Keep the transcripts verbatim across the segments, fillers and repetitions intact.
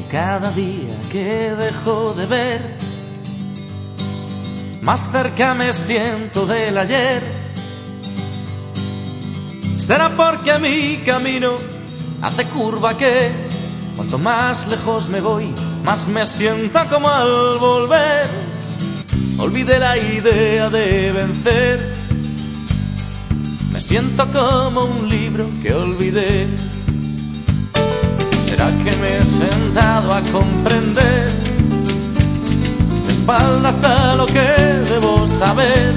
cada día que dejo de ver, más cerca me siento del ayer. Será porque mi camino hace curva que cuanto más lejos me voy, más me siento como al volver. Olvidé la idea de vencer, me siento como un libro que olvidé. ¿Será que me he sentado a comprender de espaldas a lo que debo saber?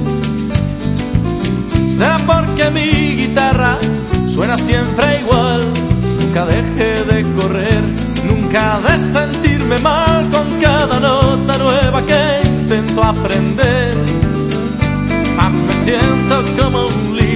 ¿Será porque mi guitarra suena siempre igual? Nunca deje de correr, nunca de sentirme mal con cada nota nueva que intento aprender. Más me siento como un libro